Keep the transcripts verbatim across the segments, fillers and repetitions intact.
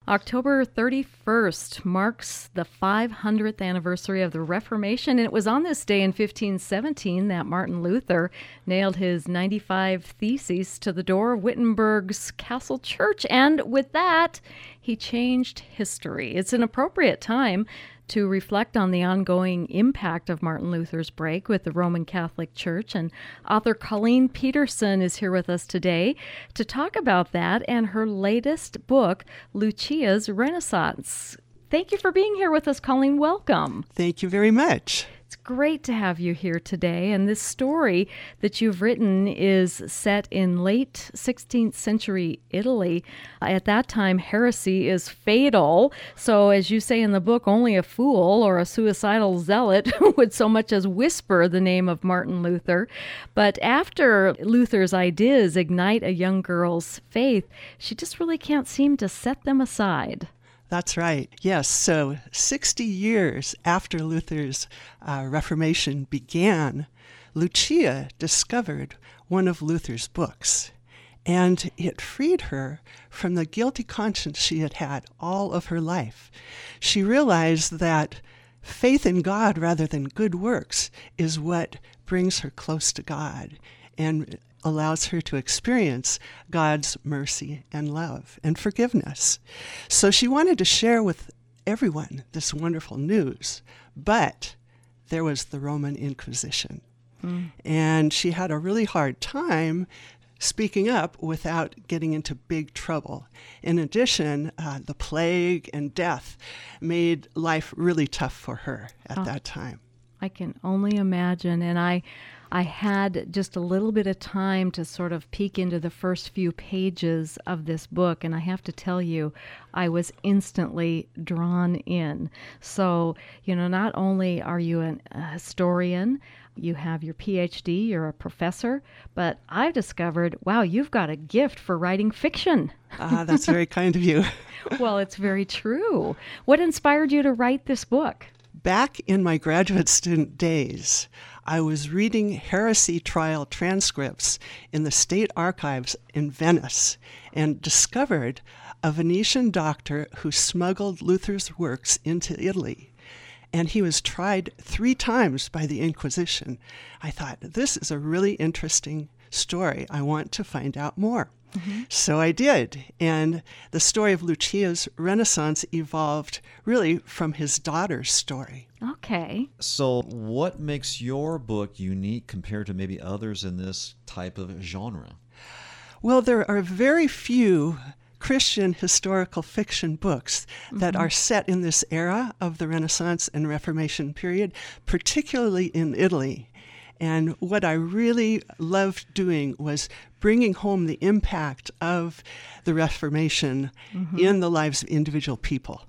October thirty-first marks the five hundredth anniversary of the Reformation, and it was on this day in fifteen seventeen that Martin Luther nailed his ninety-five Theses to the door of Wittenberg's Castle Church, and with that, he changed history. It's an appropriate time to reflect on the ongoing impact of Martin Luther's break with the Roman Catholic Church. And author Colleen Peterson is here with us today to talk about that and her latest book, Lucia's Renaissance. Thank you for being here with us, Colleen. Welcome. Thank you very much. It's great to have you here today. And this story that you've written is set in late sixteenth century Italy. At that time, heresy is fatal. So as you say in the book, only a fool or a suicidal zealot would so much as whisper the name of Martin Luther. But after Luther's ideas ignite a young girl's faith, she just really can't seem to set them aside. That's right. Yes. So sixty years after Luther's uh, Reformation began, Lucia discovered one of Luther's books, and it freed her from the guilty conscience she had had all of her life. She realized that faith in God rather than good works is what brings her close to God and allows her to experience God's mercy and love and forgiveness. So she wanted to share with everyone this wonderful news, but there was the Roman Inquisition. Mm. And she had a really hard time speaking up without getting into big trouble. In addition, uh, the plague and death made life really tough for her at oh, that time. I can only imagine. And I I had just a little bit of time to sort of peek into the first few pages of this book, and I have to tell you, I was instantly drawn in. So, you know, not only are you an, a historian, you have your P H D, you're a professor, but I've discovered, wow, you've got a gift for writing fiction. Ah, that's very kind of you. Well, it's very true. What inspired you to write this book? Back in my graduate student days, I was reading heresy trial transcripts in the State Archives in Venice and discovered a Venetian doctor who smuggled Luther's works into Italy. And he was tried three times by the Inquisition. I thought, this is a really interesting story. I want to find out more. Mm-hmm. So I did. And the story of Lucia's Renaissance evolved really from his daughter's story. Okay. So what makes your book unique compared to maybe others in this type of genre? Well, there are very few Christian historical fiction books that mm-hmm. are set in this era of the Renaissance and Reformation period, particularly in Italy. And what I really loved doing was bringing home the impact of the Reformation mm-hmm. in the lives of individual people.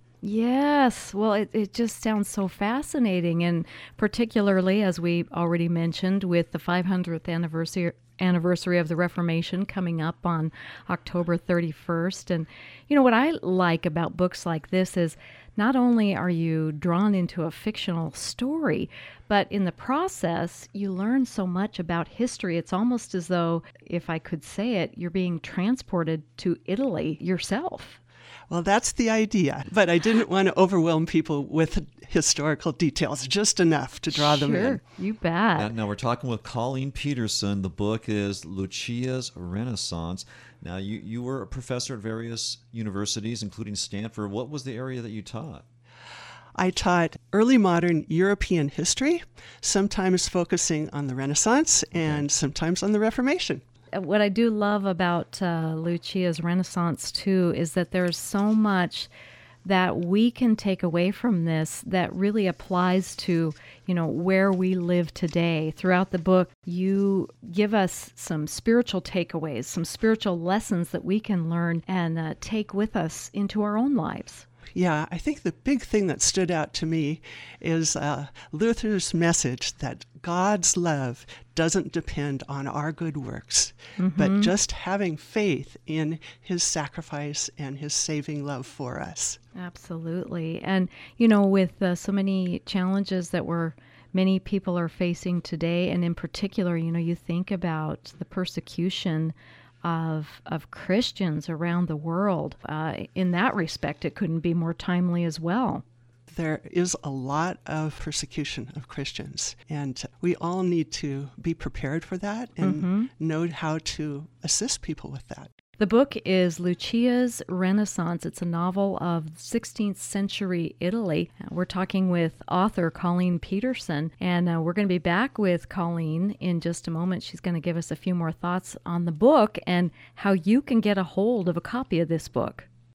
Yes. Well, it, it just sounds so fascinating. And particularly, as we already mentioned, with the five hundredth anniversary anniversary of the Reformation coming up on October thirty-first. And, you know, what I like about books like this is not only are you drawn into a fictional story, but in the process, you learn so much about history. It's almost as though, if I could say it, you're being transported to Italy yourself. Well, that's the idea. But I didn't want to overwhelm people with historical details, just enough to draw sure, them in. Sure, you bet. Now, now, we're talking with Colleen Peterson. The book is Lucia's Renaissance. Now, you, you were a professor at various universities, including Stanford. What was the area that you taught? I taught early modern European history, sometimes focusing on the Renaissance and okay. sometimes on the Reformation. What I do love about uh, Lucia's Renaissance, too, is that there's so much that we can take away from this that really applies to, you know, where we live today. Throughout the book, you give us some spiritual takeaways, some spiritual lessons that we can learn and uh, take with us into our own lives. Yeah, I think the big thing that stood out to me is uh, Luther's message that God's love doesn't depend on our good works, mm-hmm. but just having faith in his sacrifice and his saving love for us. Absolutely. And, you know, with uh, so many challenges that we're many people are facing today, and in particular, you know, you think about the persecution of of Christians around the world. Uh, in that respect, it couldn't be more timely as well. There is a lot of persecution of Christians, and we all need to be prepared for that and Mm-hmm. know how to assist people with that. The book is Lucia's Renaissance. It's a novel of sixteenth century Italy. We're talking with author Colleen Peterson, and uh, we're going to be back with Colleen in just a moment. She's going to give us a few more thoughts on the book and how you can get a hold of a copy of this book.